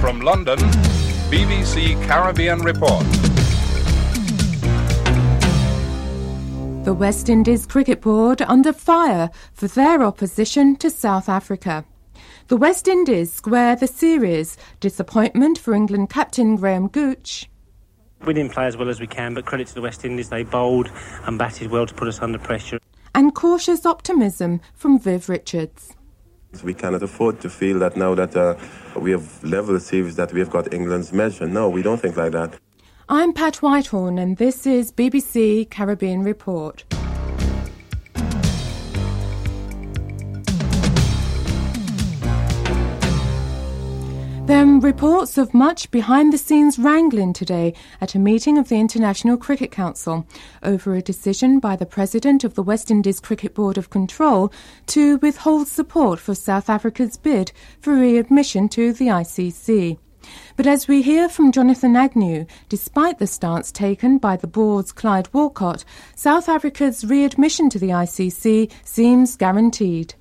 From London, BBC Caribbean Report. The West Indies Cricket Board under fire for their opposition to South Africa. The West Indies square the series. Disappointment for England captain Graham Gooch. We didn't play as well as we can, but credit to the West Indies, they bowled and batted well to put us under pressure. And cautious optimism from Viv Richards. We cannot afford to feel that now that we have level the series that we have got England's measure. No, we don't think like that. I'm Pat Whitehorn and this is BBC Caribbean Report. There are reports of much behind-the-scenes wrangling today at a meeting of the International Cricket Council over a decision by the President of the West Indies Cricket Board of Control to withhold support for South Africa's bid for readmission to the ICC. But as we hear from Jonathan Agnew, despite the stance taken by the board's Clyde Walcott, South Africa's readmission to the ICC seems guaranteed.